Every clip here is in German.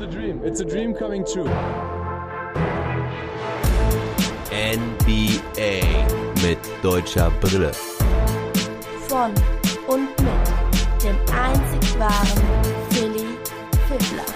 a dream. It's a dream coming true. NBA mit deutscher Brille. Von und mit dem einzig wahren Philly Fiddler.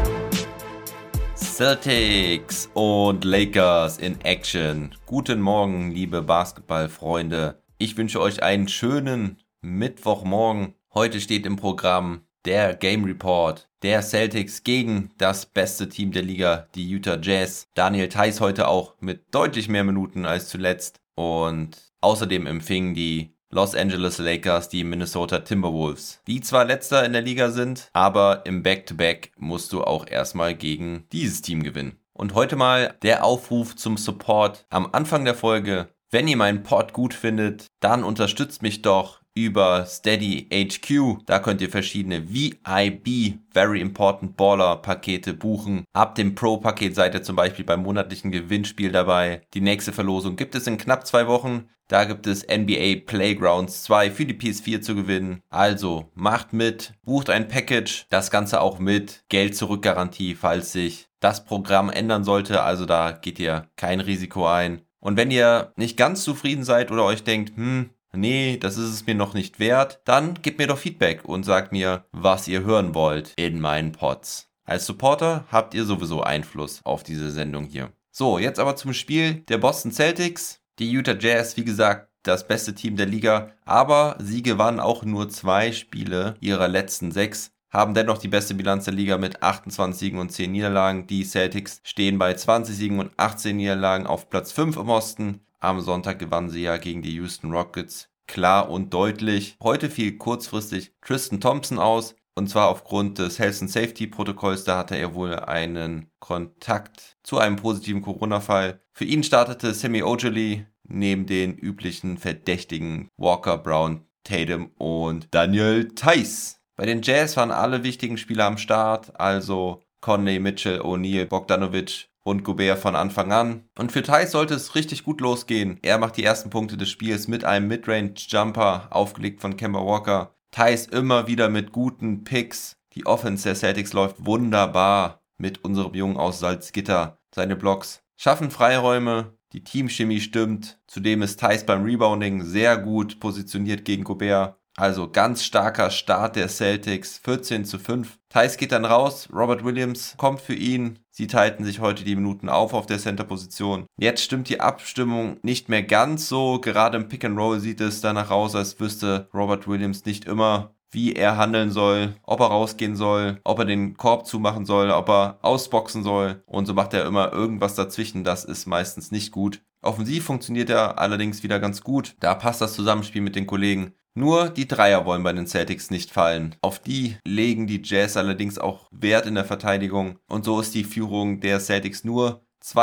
Celtics und Lakers in Action. Guten Morgen, liebe Basketballfreunde. Ich wünsche euch einen schönen Mittwochmorgen. Heute steht im Programm der Game Report der Celtics gegen das beste Team der Liga, die Utah Jazz. Daniel Theis heute auch mit deutlich mehr Minuten als zuletzt. Und außerdem empfingen die Los Angeles Lakers die Minnesota Timberwolves, die zwar letzter in der Liga sind, aber im Back-to-Back musst du auch erstmal gegen dieses Team gewinnen. Und heute mal der Aufruf zum Support am Anfang der Folge. Wenn ihr meinen Pod gut findet, dann unterstützt mich doch über Steady HQ. Da könnt ihr verschiedene VIB, Very Important Baller Pakete buchen. Ab dem Pro-Paket seid ihr zum Beispiel beim monatlichen Gewinnspiel dabei. Die nächste Verlosung gibt es in knapp 2 Wochen. Da gibt es NBA Playgrounds 2 für die PS4 zu gewinnen. Also macht mit, bucht ein Package. Das Ganze auch mit Geld-Zurück-Garantie, falls sich das Programm ändern sollte. Also da geht ihr kein Risiko ein. Und wenn ihr nicht ganz zufrieden seid oder euch denkt, nee, das ist es mir noch nicht wert, dann gebt mir doch Feedback und sagt mir, was ihr hören wollt in meinen Pods. Als Supporter habt ihr sowieso Einfluss auf diese Sendung hier. So, jetzt aber zum Spiel der Boston Celtics. Die Utah Jazz, wie gesagt, das beste Team der Liga, aber sie gewannen auch nur 2 Spiele ihrer letzten 6. Haben dennoch die beste Bilanz der Liga mit 28 Siegen und 10 Niederlagen. Die Celtics stehen bei 20 Siegen und 18 Niederlagen auf Platz 5 im Osten. Am Sonntag gewannen sie ja gegen die Houston Rockets. Klar und deutlich. Heute fiel kurzfristig Tristan Thompson aus. Und zwar aufgrund des Health and Safety Protokolls. Da hatte er wohl einen Kontakt zu einem positiven Corona-Fall. Für ihn startete Semi Ojeleye neben den üblichen Verdächtigen Walker, Brown, Tatum und Daniel Theis. Bei den Jazz waren alle wichtigen Spieler am Start, also Conley, Mitchell, O'Neal, Bogdanovic und Gobert von Anfang an. Und für Theis sollte es richtig gut losgehen. Er macht die ersten Punkte des Spiels mit einem Midrange-Jumper, aufgelegt von Kemba Walker. Theis immer wieder mit guten Picks. Die Offense der Celtics läuft wunderbar mit unserem Jungen aus Salzgitter. Seine Blocks schaffen Freiräume, die Teamchemie stimmt. Zudem ist Theis beim Rebounding sehr gut positioniert gegen Gobert. Also ganz starker Start der Celtics, 14:5. Theis geht dann raus, Robert Williams kommt für ihn. Sie teilten sich heute die Minuten auf der Center-Position. Jetzt stimmt die Abstimmung nicht mehr ganz so. Gerade im Pick-and-Roll sieht es danach aus, als wüsste Robert Williams nicht immer, wie er handeln soll, ob er rausgehen soll, ob er den Korb zumachen soll, ob er ausboxen soll. Und so macht er immer irgendwas dazwischen. Das ist meistens nicht gut. Offensiv funktioniert er allerdings wieder ganz gut. Da passt das Zusammenspiel mit den Kollegen. Nur die Dreier wollen bei den Celtics nicht fallen. Auf die legen die Jazz allerdings auch Wert in der Verteidigung. Und so ist die Führung der Celtics nur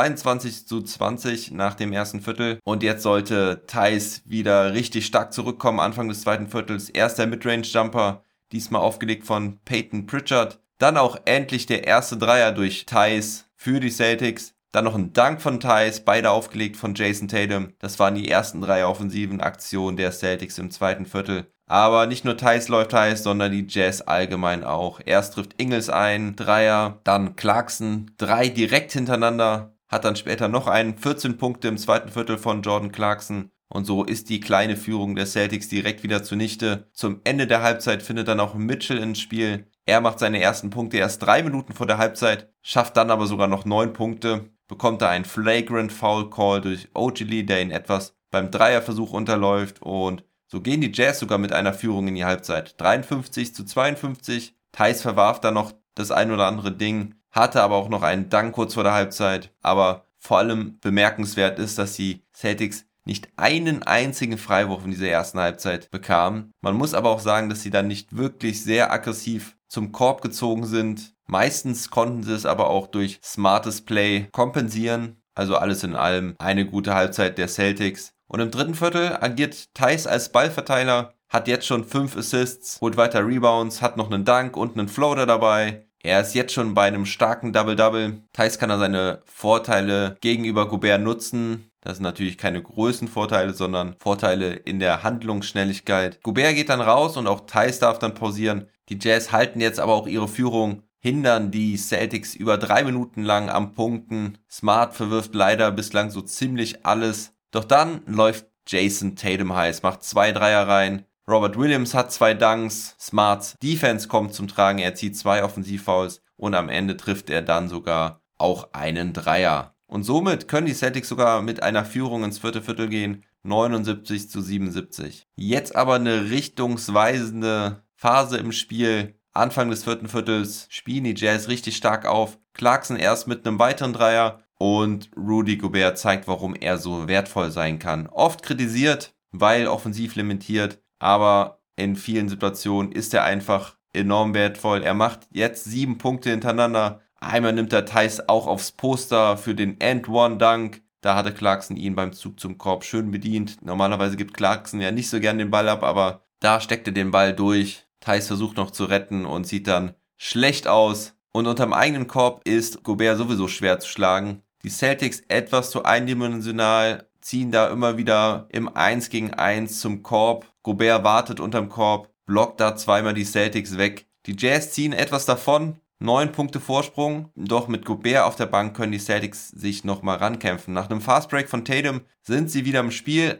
22:20 nach dem ersten Viertel. Und jetzt sollte Theis wieder richtig stark zurückkommen, Anfang des zweiten Viertels. Erster Midrange-Jumper, diesmal aufgelegt von Peyton Pritchard. Dann auch endlich der erste Dreier durch Theis für die Celtics. Dann noch ein Dank von Theis, beide aufgelegt von Jason Tatum. Das waren die ersten 3 offensiven Aktionen der Celtics im zweiten Viertel. Aber nicht nur Theis läuft heiß, sondern die Jazz allgemein auch. Erst trifft Ingles ein, Dreier, dann Clarkson, 3 direkt hintereinander. Hat dann später noch einen, 14 Punkte im zweiten Viertel von Jordan Clarkson. Und so ist die kleine Führung der Celtics direkt wieder zunichte. Zum Ende der Halbzeit findet dann auch Mitchell ins Spiel. Er macht seine ersten Punkte erst 3 Minuten vor der Halbzeit, schafft dann aber sogar noch 9 Punkte. Bekommt er einen Flagrant Foul Call durch Ojeleye, der ihn etwas beim Dreierversuch unterläuft. Und so gehen die Jazz sogar mit einer Führung in die Halbzeit. 53:52. Theis verwarf dann noch das ein oder andere Ding, hatte aber auch noch einen Dank kurz vor der Halbzeit. Aber vor allem bemerkenswert ist, dass die Celtics nicht einen einzigen Freiwurf in dieser ersten Halbzeit bekamen. Man muss aber auch sagen, dass sie dann nicht wirklich sehr aggressiv zum Korb gezogen sind. Meistens konnten sie es aber auch durch smartes Play kompensieren. Also alles in allem eine gute Halbzeit der Celtics. Und im dritten Viertel agiert Theis als Ballverteiler, hat jetzt schon 5 Assists, holt weiter Rebounds, hat noch einen Dunk und einen Floater dabei. Er ist jetzt schon bei einem starken Double-Double. Theis kann er seine Vorteile gegenüber Gobert nutzen. Das sind natürlich keine Größenvorteile, sondern Vorteile in der Handlungsschnelligkeit. Gobert geht dann raus und auch Theis darf dann pausieren. Die Jazz halten jetzt aber auch ihre Führung hindern die Celtics über 3 Minuten lang am Punkten. Smart verwirft leider bislang so ziemlich alles. Doch dann läuft Jason Tatum heiß, macht 2 Dreier rein. Robert Williams hat 2 Dunks. Smarts Defense kommt zum Tragen, er zieht 2 Offensivfouls und am Ende trifft er dann sogar auch einen Dreier. Und somit können die Celtics sogar mit einer Führung ins 4. Viertel gehen, 79-77. Jetzt aber eine richtungsweisende Phase im Spiel. Anfang des 4. Viertels spielen die Jazz richtig stark auf. Clarkson erst mit einem weiteren Dreier und Rudy Gobert zeigt, warum er so wertvoll sein kann. Oft kritisiert, weil offensiv limitiert, aber in vielen Situationen ist er einfach enorm wertvoll. Er macht jetzt 7 Punkte hintereinander. Einmal nimmt er Theis auch aufs Poster für den And-One-Dunk. Da hatte Clarkson ihn beim Zug zum Korb schön bedient. Normalerweise gibt Clarkson ja nicht so gern den Ball ab, aber da steckt er den Ball durch. Theis versucht noch zu retten und sieht dann schlecht aus. Und unterm eigenen Korb ist Gobert sowieso schwer zu schlagen. Die Celtics etwas zu eindimensional, ziehen da immer wieder im 1 gegen 1 zum Korb. Gobert wartet unterm Korb, blockt da zweimal die Celtics weg. Die Jazz ziehen etwas davon, 9 Punkte Vorsprung, doch mit Gobert auf der Bank können die Celtics sich nochmal rankämpfen. Nach einem Fastbreak von Tatum sind sie wieder im Spiel,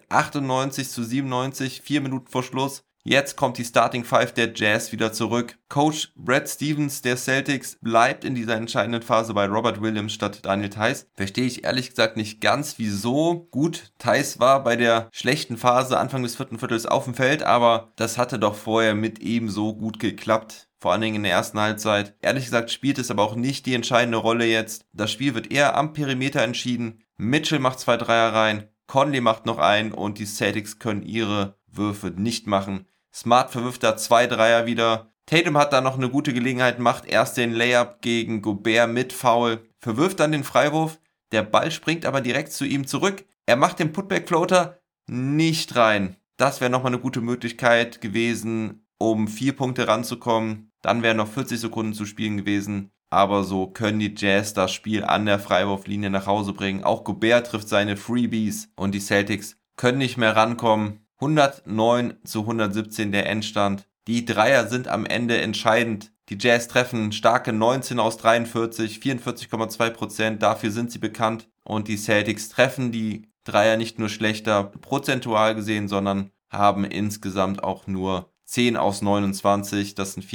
98-97, 4 Minuten vor Schluss. Jetzt kommt die Starting Five der Jazz wieder zurück. Coach Brad Stevens der Celtics bleibt in dieser entscheidenden Phase bei Robert Williams statt Daniel Theis. Verstehe ich ehrlich gesagt nicht ganz, wieso. Gut, Theis war bei der schlechten Phase Anfang des 4. Viertels auf dem Feld, aber das hatte doch vorher mit ihm so gut geklappt. Vor allen Dingen in der ersten Halbzeit. Ehrlich gesagt spielt es aber auch nicht die entscheidende Rolle jetzt. Das Spiel wird eher am Perimeter entschieden. Mitchell macht 2 Dreier rein, Conley macht noch einen und die Celtics können ihre Würfe nicht machen. Smart verwirft da 2 Dreier wieder. Tatum hat da noch eine gute Gelegenheit, macht erst den Layup gegen Gobert mit Foul, verwirft dann den Freiwurf. Der Ball springt aber direkt zu ihm zurück. Er macht den Putback-Floater nicht rein. Das wäre nochmal eine gute Möglichkeit gewesen, um 4 Punkte ranzukommen. Dann wären noch 40 Sekunden zu spielen gewesen. Aber so können die Jazz das Spiel an der Freiwurflinie nach Hause bringen. Auch Gobert trifft seine Freebies und die Celtics können nicht mehr rankommen. 109-117 der Endstand. Die Dreier sind am Ende entscheidend. Die Jazz treffen starke 19 aus 43, 44,2%. Dafür sind sie bekannt. Und die Celtics treffen die Dreier nicht nur schlechter prozentual gesehen, sondern haben insgesamt auch nur 10 aus 29. Das sind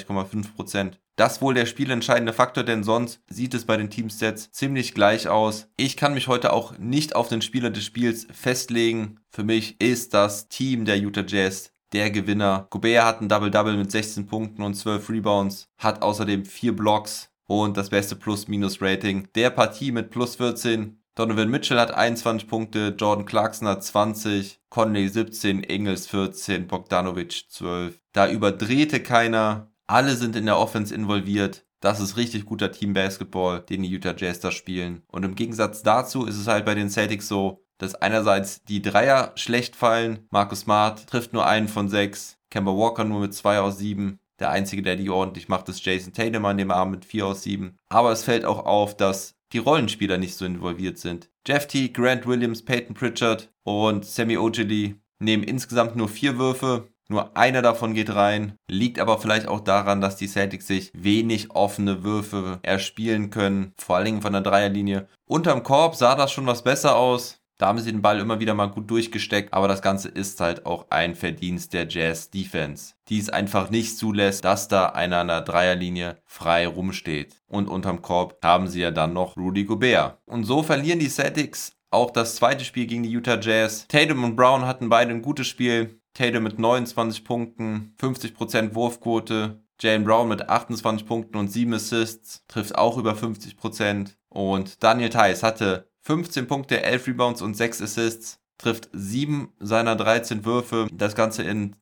34,5%. Das wohl der spielentscheidende Faktor, denn sonst sieht es bei den Teamstats ziemlich gleich aus. Ich kann mich heute auch nicht auf den Spieler des Spiels festlegen. Für mich ist das Team der Utah Jazz der Gewinner. Gobert hat ein Double-Double mit 16 Punkten und 12 Rebounds, hat außerdem 4 Blocks und das beste Plus-Minus-Rating der Partie mit plus 14. Donovan Mitchell hat 21 Punkte, Jordan Clarkson hat 20, Conley 17, Ingles 14, Bogdanovic 12. Da überdrehte keiner. Alle sind in der Offense involviert. Das ist richtig guter Team-Basketball, den die Utah Jazz da spielen. Und im Gegensatz dazu ist es halt bei den Celtics so, dass einerseits die Dreier schlecht fallen. Marcus Smart trifft nur einen von 6. Kemba Walker nur mit 2 aus 7. Der Einzige, der die ordentlich macht, ist Jason Tatum an dem Abend mit 4 aus 7. Aber es fällt auch auf, dass die Rollenspieler nicht so involviert sind. Jeff Teague, Grant Williams, Peyton Pritchard und Semi Ojeleye nehmen insgesamt nur 4 Würfe. Nur einer davon geht rein, liegt aber vielleicht auch daran, dass die Celtics sich wenig offene Würfe erspielen können, vor allen Dingen von der Dreierlinie. Unterm Korb sah das schon was besser aus, da haben sie den Ball immer wieder mal gut durchgesteckt, aber das Ganze ist halt auch ein Verdienst der Jazz Defense, die es einfach nicht zulässt, dass da einer an der Dreierlinie frei rumsteht. Und unterm Korb haben sie ja dann noch Rudy Gobert. Und so verlieren die Celtics auch das zweite Spiel gegen die Utah Jazz. Tatum und Brown hatten beide ein gutes Spiel. Tatum mit 29 Punkten, 50% Wurfquote. Jaylen Brown mit 28 Punkten und 7 Assists, trifft auch über 50%. Und Daniel Theis hatte 15 Punkte, 11 Rebounds und 6 Assists, trifft 7 seiner 13 Würfe. Das Ganze in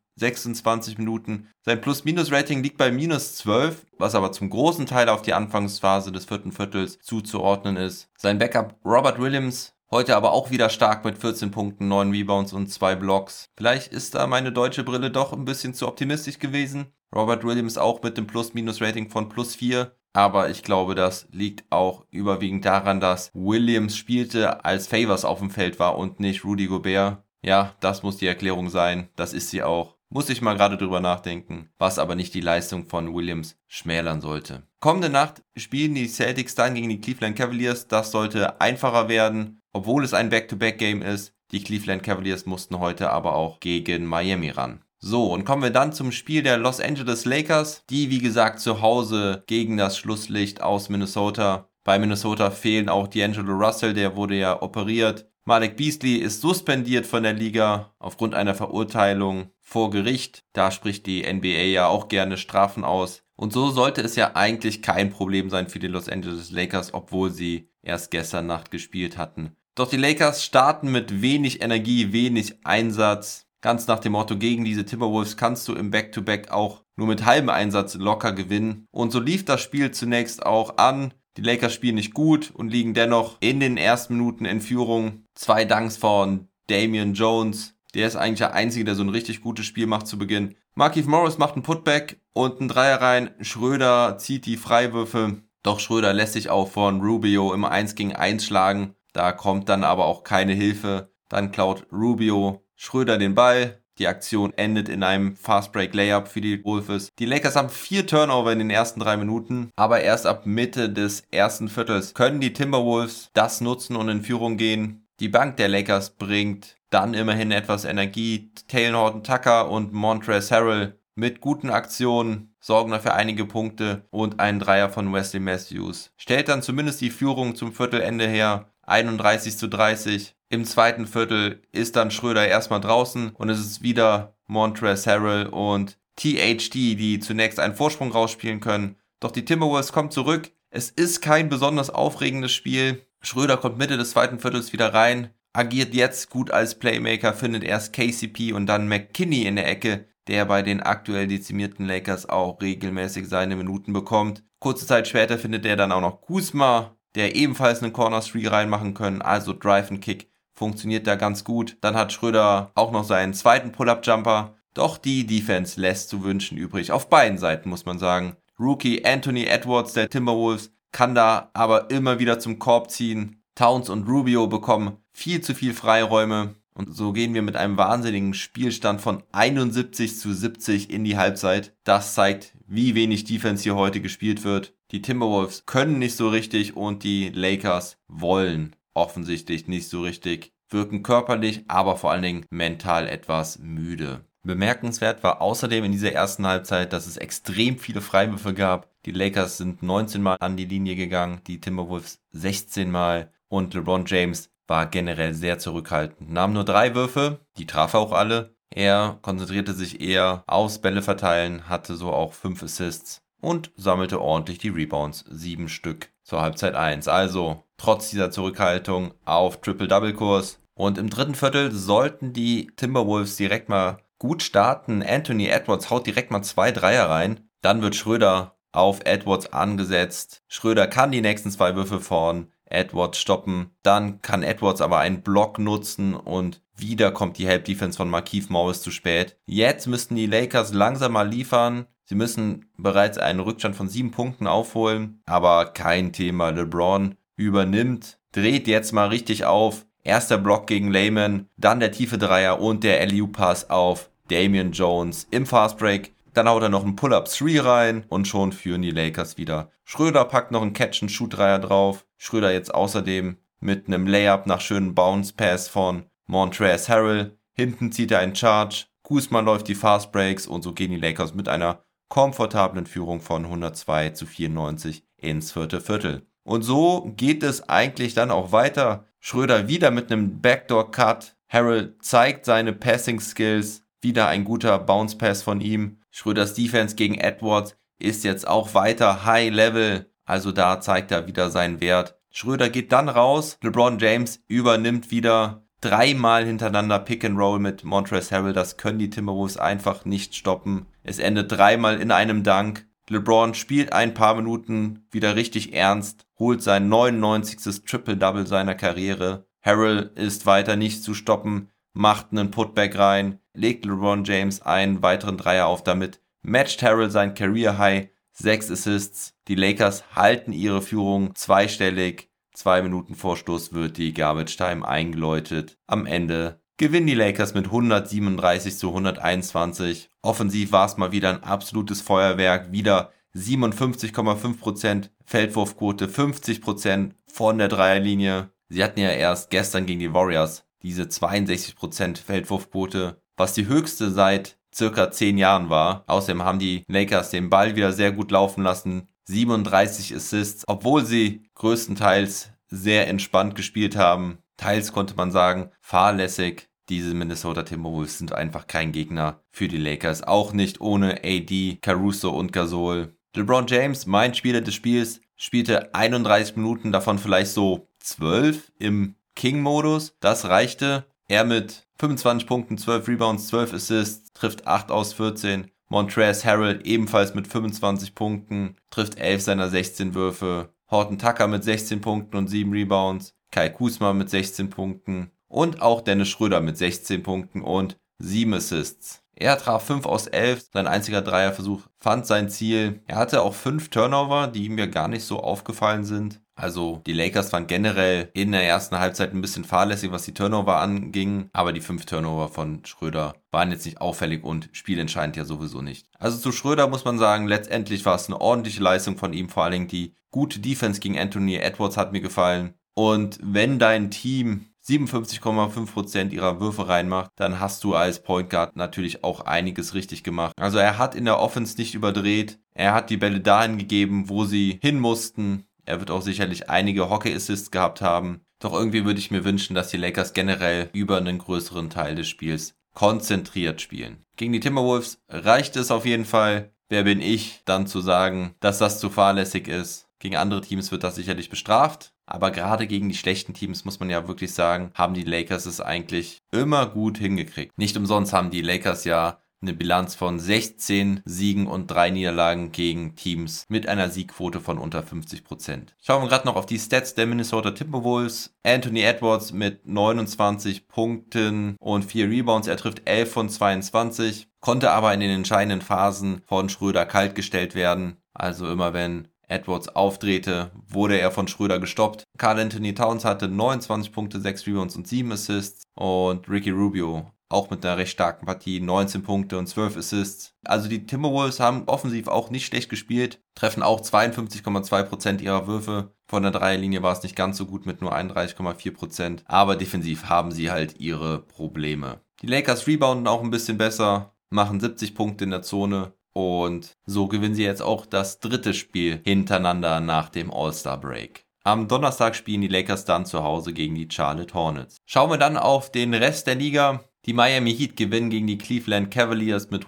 26 Minuten. Sein Plus-Minus-Rating liegt bei minus 12, was aber zum großen Teil auf die Anfangsphase des 4. Viertels zuzuordnen ist. Sein Backup Robert Williams heute aber auch wieder stark mit 14 Punkten, 9 Rebounds und 2 Blocks. Vielleicht ist da meine deutsche Brille doch ein bisschen zu optimistisch gewesen. Robert Williams auch mit dem Plus-Minus-Rating von plus 4. Aber ich glaube, das liegt auch überwiegend daran, dass Williams spielte, als Favors auf dem Feld war und nicht Rudy Gobert. Ja, das muss die Erklärung sein. Das ist sie auch. Muss ich mal gerade drüber nachdenken, was aber nicht die Leistung von Williams schmälern sollte. Kommende Nacht spielen die Celtics dann gegen die Cleveland Cavaliers. Das sollte einfacher werden, obwohl es ein Back-to-Back-Game ist. Die Cleveland Cavaliers mussten heute aber auch gegen Miami ran. So, und kommen wir dann zum Spiel der Los Angeles Lakers, die wie gesagt zu Hause gegen das Schlusslicht aus Minnesota. Bei Minnesota fehlen auch D'Angelo Russell, der wurde ja operiert. Malik Beasley ist suspendiert von der Liga aufgrund einer Verurteilung vor Gericht. Da spricht die NBA ja auch gerne Strafen aus. Und so sollte es ja eigentlich kein Problem sein für die Los Angeles Lakers, obwohl sie erst gestern Nacht gespielt hatten. Doch die Lakers starten mit wenig Energie, wenig Einsatz. Ganz nach dem Motto, gegen diese Timberwolves kannst du im Back-to-Back auch nur mit halbem Einsatz locker gewinnen. Und so lief das Spiel zunächst auch an. Die Lakers spielen nicht gut und liegen dennoch in den ersten Minuten in Führung. 2 Dunks von Damian Jones. Der ist eigentlich der Einzige, der so ein richtig gutes Spiel macht zu Beginn. Markieff Morris macht einen Putback und einen Dreier rein. Schröder zieht die Freiwürfe. Doch Schröder lässt sich auch von Rubio im 1 gegen 1 schlagen. Da kommt dann aber auch keine Hilfe. Dann klaut Rubio Schröder den Ball. Die Aktion endet in einem Fast-Break-Layup für die Wolves. Die Lakers haben 4 Turnover in den ersten 3 Minuten, aber erst ab Mitte des ersten Viertels können die Timberwolves das nutzen und in Führung gehen. Die Bank der Lakers bringt dann immerhin etwas Energie. Talen Horton-Tucker und Montrezl Harrell mit guten Aktionen sorgen dafür einige Punkte und ein Dreier von Wesley Matthews stellt dann zumindest die Führung zum Viertelende her. 31:30. Im zweiten Viertel ist dann Schröder erstmal draußen und es ist wieder Montrezl Harrell und THT, die zunächst einen Vorsprung rausspielen können. Doch die Timberwolves kommen zurück. Es ist kein besonders aufregendes Spiel. Schröder kommt Mitte des zweiten Viertels wieder rein, agiert jetzt gut als Playmaker, findet erst KCP und dann McKinney in der Ecke, der bei den aktuell dezimierten Lakers auch regelmäßig seine Minuten bekommt. Kurze Zeit später findet er dann auch noch Kuzma, der ebenfalls einen Corner 3 reinmachen können, also Drive and Kick. Funktioniert da ganz gut. Dann hat Schröder auch noch seinen zweiten Pull-Up-Jumper. Doch die Defense lässt zu wünschen übrig. Auf beiden Seiten muss man sagen. Rookie Anthony Edwards der Timberwolves kann da aber immer wieder zum Korb ziehen. Towns und Rubio bekommen viel zu viel Freiräume. Und so gehen wir mit einem wahnsinnigen Spielstand von 71:70 in die Halbzeit. Das zeigt, wie wenig Defense hier heute gespielt wird. Die Timberwolves können nicht so richtig und die Lakers wollen offensichtlich nicht so richtig, wirken körperlich, aber vor allen Dingen mental etwas müde. Bemerkenswert war außerdem in dieser ersten Halbzeit, dass es extrem viele Freiwürfe gab. Die Lakers sind 19 Mal an die Linie gegangen, die Timberwolves 16 Mal und LeBron James war generell sehr zurückhaltend. Nahm nur 3 Würfe, die traf er auch alle. Er konzentrierte sich eher aufs Bälle verteilen, hatte so auch 5 Assists und sammelte ordentlich die Rebounds, 7 Stück zur Halbzeit 1. Also trotz dieser Zurückhaltung auf Triple-Double-Kurs. Und im dritten Viertel sollten die Timberwolves direkt mal gut starten. Anthony Edwards haut direkt mal 2 Dreier rein. Dann wird Schröder auf Edwards angesetzt. Schröder kann die nächsten 2 Würfe von Edwards stoppen. Dann kann Edwards aber einen Block nutzen und wieder kommt die Help-Defense von Markieff Morris zu spät. Jetzt müssten die Lakers langsam mal liefern. Sie müssen bereits einen Rückstand von 7 Punkten aufholen, aber kein Thema. LeBron übernimmt, dreht jetzt mal richtig auf. Erster Block gegen Layman, dann der tiefe Dreier und der Alley-Oop-Pass auf Damian Jones im Fastbreak. Dann haut er noch einen Pull-Up 3 rein und schon führen die Lakers wieder. Schröder packt noch einen Catch-and-Shoot-Dreier drauf. Schröder jetzt außerdem mit einem Layup nach schönen Bounce-Pass von Montrezl Harrell. Hinten zieht er einen Charge. Kuzma läuft die Fastbreaks und so gehen die Lakers mit einer komfortablen Führung von 102:94 ins vierte Viertel. Und so geht es eigentlich dann auch weiter. Schröder wieder mit einem Backdoor-Cut. Harrell zeigt seine Passing-Skills. Wieder ein guter Bounce-Pass von ihm. Schröders Defense gegen Edwards ist jetzt auch weiter High-Level. Also da zeigt er wieder seinen Wert. Schröder geht dann raus. LeBron James übernimmt wieder 3-mal hintereinander Pick-and-Roll mit Montrezl Harrell. Das können die Timberwolves einfach nicht stoppen. Es endet 3-mal in einem Dunk. LeBron spielt ein paar Minuten wieder richtig ernst, holt sein 99. Triple-Double seiner Karriere. Harrell ist weiter nicht zu stoppen, macht einen Putback rein, legt LeBron James einen weiteren Dreier auf, damit matcht Harrell sein Career-High, 6 Assists. Die Lakers halten ihre Führung zweistellig. 2 Minuten vor Schluss wird die Garbage Time eingeläutet. Am Ende gewinnen die Lakers mit 137-121. Offensiv war es mal wieder ein absolutes Feuerwerk, wieder 57,5% Feldwurfquote, 50% von der Dreierlinie. Sie hatten ja erst gestern gegen die Warriors diese 62% Feldwurfquote, was die höchste seit circa 10 Jahren war. Außerdem haben die Lakers den Ball wieder sehr gut laufen lassen. 37 Assists, obwohl sie größtenteils sehr entspannt gespielt haben. Teils konnte man sagen, fahrlässig. Diese Minnesota Timberwolves sind einfach kein Gegner für die Lakers. Auch nicht ohne AD, Caruso und Gasol. LeBron James, mein Spieler des Spiels, spielte 31 Minuten, davon vielleicht so 12 im King-Modus. Das reichte. Er mit 25 Punkten, 12 Rebounds, 12 Assists, trifft 8 aus 14. Montrezl Harrell ebenfalls mit 25 Punkten, trifft 11 seiner 16 Würfe. Horton Tucker mit 16 Punkten und 7 Rebounds. Kyle Kuzma mit 16 Punkten. Und auch Dennis Schröder mit 16 Punkten und 7 Assists. Er traf 5 aus 11, sein einziger Dreierversuch fand sein Ziel. Er hatte auch 5 Turnover, die mir gar nicht so aufgefallen sind. Also die Lakers waren generell in der ersten Halbzeit ein bisschen fahrlässig, was die Turnover anging. Aber die 5 Turnover von Schröder waren jetzt nicht auffällig und spielentscheidend ja sowieso nicht. Also zu Schröder muss man sagen, letztendlich war es eine ordentliche Leistung von ihm. Vor allen Dingen die gute Defense gegen Anthony Edwards hat mir gefallen. Und wenn dein Team 57,5% ihrer Würfe reinmacht, dann hast du als Point Guard natürlich auch einiges richtig gemacht. Also er hat in der Offense nicht überdreht, er hat die Bälle dahin gegeben, wo sie hin mussten. Er wird auch sicherlich einige Hockey-Assists gehabt haben. Doch irgendwie würde ich mir wünschen, dass die Lakers generell über einen größeren Teil des Spiels konzentriert spielen. Gegen die Timberwolves reicht es auf jeden Fall. Wer bin ich, dann zu sagen, dass das zu fahrlässig ist? Gegen andere Teams wird das sicherlich bestraft. Aber gerade gegen die schlechten Teams, muss man ja wirklich sagen, haben die Lakers es eigentlich immer gut hingekriegt. Nicht umsonst haben die Lakers ja eine Bilanz von 16 Siegen und 3 Niederlagen gegen Teams mit einer Siegquote von unter 50%. Schauen wir gerade noch auf die Stats der Minnesota Timberwolves. Anthony Edwards mit 29 Punkten und 4 Rebounds. Er trifft 11 von 22, konnte aber in den entscheidenden Phasen von Schröder kaltgestellt werden. Also immer wenn Edwards aufdrehte, wurde er von Schröder gestoppt. Karl Anthony Towns hatte 29 Punkte, 6 Rebounds und 7 Assists. Und Ricky Rubio auch mit einer recht starken Partie, 19 Punkte und 12 Assists. Also die Timberwolves haben offensiv auch nicht schlecht gespielt, treffen auch 52,2% ihrer Würfe. Von der Dreierlinie war es nicht ganz so gut mit nur 31,4%. Aber defensiv haben sie halt ihre Probleme. Die Lakers rebounden auch ein bisschen besser, machen 70 Punkte in der Zone. Und so gewinnen sie jetzt auch das dritte Spiel hintereinander nach dem All-Star-Break. Am Donnerstag spielen die Lakers dann zu Hause gegen die Charlotte Hornets. Schauen wir dann auf den Rest der Liga. Die Miami Heat gewinnen gegen die Cleveland Cavaliers mit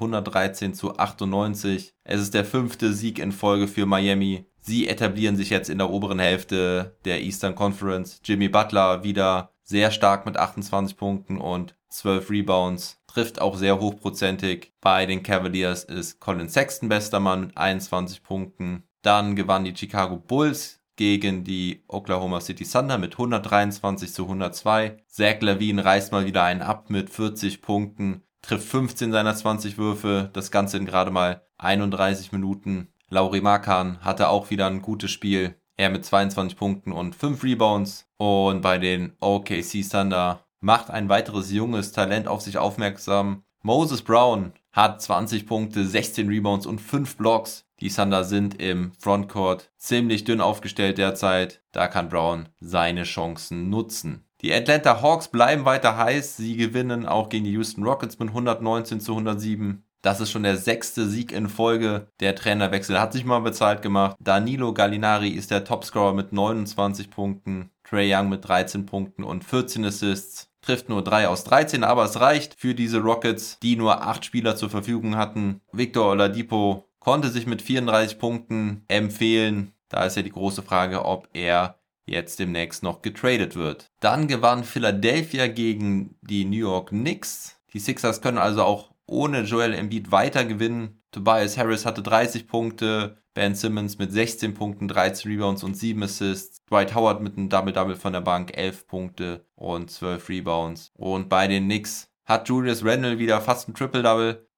113-98. Es ist der 5. Sieg in Folge für Miami. Sie etablieren sich jetzt in der oberen Hälfte der Eastern Conference. Jimmy Butler wieder sehr stark mit 28 Punkten und 12 Rebounds. Trifft auch sehr hochprozentig. Bei den Cavaliers ist Colin Sexton bester Mann mit 21 Punkten. Dann gewannen die Chicago Bulls gegen die Oklahoma City Thunder mit 123-102. Zach LaVine reißt mal wieder einen ab mit 40 Punkten. Trifft 15 seiner 20 Würfe. Das Ganze in gerade mal 31 Minuten. Lauri Markkanen hatte auch wieder ein gutes Spiel. Er mit 22 Punkten und 5 Rebounds. Und bei den OKC Thunder macht ein weiteres junges Talent auf sich aufmerksam. Moses Brown hat 20 Punkte, 16 Rebounds und 5 Blocks. Die Thunder sind im Frontcourt ziemlich dünn aufgestellt derzeit. Da kann Brown seine Chancen nutzen. Die Atlanta Hawks bleiben weiter heiß. Sie gewinnen auch gegen die Houston Rockets mit 119-107. Das ist schon der 6. Sieg in Folge. Der Trainerwechsel hat sich mal bezahlt gemacht. Danilo Gallinari ist der Topscorer mit 29 Punkten. Trae Young mit 13 Punkten und 14 Assists. Trifft nur 3 aus 13, aber es reicht für diese Rockets, die nur 8 Spieler zur Verfügung hatten. Victor Oladipo konnte sich mit 34 Punkten empfehlen. Da ist ja die große Frage, ob er jetzt demnächst noch getradet wird. Dann gewann Philadelphia gegen die New York Knicks. Die Sixers können also auch ohne Joel Embiid weiter gewinnen. Tobias Harris hatte 30 Punkte, Ben Simmons mit 16 Punkten, 13 Rebounds und 7 Assists. Dwight Howard mit einem Double-Double von der Bank, 11 Punkte und 12 Rebounds. Und bei den Knicks hat Julius Randle wieder fast ein Triple-Double.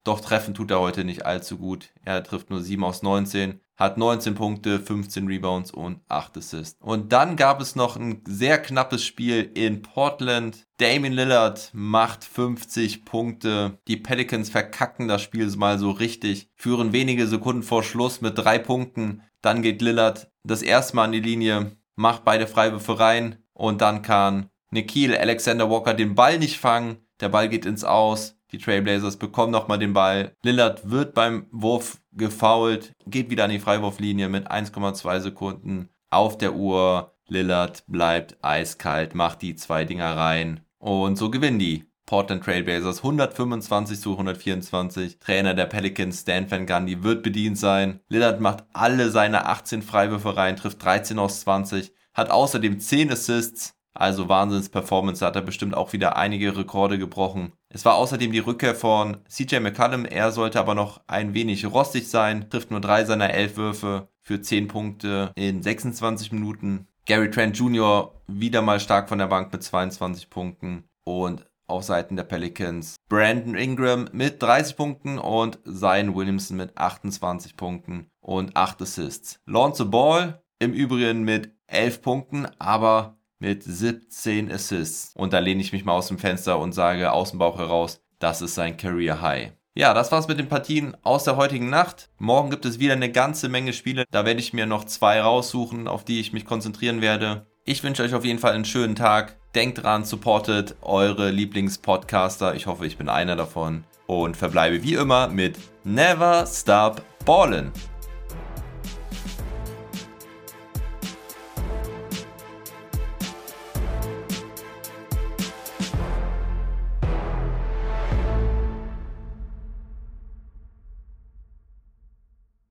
Doch treffen tut er heute nicht allzu gut. Er trifft nur 7 aus 19, hat 19 Punkte, 15 Rebounds und 8 Assists. Und dann gab es noch ein sehr knappes Spiel in Portland. Damian Lillard macht 50 Punkte. Die Pelicans verkacken das Spiel mal so richtig, führen wenige Sekunden vor Schluss mit 3 Punkten. Dann geht Lillard das erste Mal an die Linie, macht beide Freiwürfe rein und dann kann Nickeil Alexander-Walker den Ball nicht fangen. Der Ball geht ins Aus. Die Trailblazers bekommen nochmal den Ball. Lillard wird beim Wurf gefoult, geht wieder an die Freiwurflinie mit 1,2 Sekunden auf der Uhr. Lillard bleibt eiskalt, macht die 2 Dinger rein und so gewinnen die Portland Trailblazers 125-124. Trainer der Pelicans, Stan Van Gundy, wird bedient sein. Lillard macht alle seine 18 Freiwürfe rein, trifft 13 aus 20, hat außerdem 10 Assists. Also Wahnsinns-Performance, da hat er bestimmt auch wieder einige Rekorde gebrochen. Es war außerdem die Rückkehr von CJ McCollum, er sollte aber noch ein wenig rostig sein, trifft nur 3 seiner 11 Würfe für 10 Punkte in 26 Minuten. Gary Trent Jr. wieder mal stark von der Bank mit 22 Punkten und auf Seiten der Pelicans Brandon Ingram mit 30 Punkten und Zion Williamson mit 28 Punkten und 8 Assists. Lonzo Ball im Übrigen mit 11 Punkten, aber mit 17 Assists. Und da lehne ich mich mal aus dem Fenster und sage aus dem Bauch heraus, das ist sein Career High. Ja, das war's mit den Partien aus der heutigen Nacht. Morgen gibt es wieder eine ganze Menge Spiele. Da werde ich mir noch 2 raussuchen, auf die ich mich konzentrieren werde. Ich wünsche euch auf jeden Fall einen schönen Tag. Denkt dran, supportet eure Lieblingspodcaster. Ich hoffe, ich bin einer davon. Und verbleibe wie immer mit Never Stop Ballin'.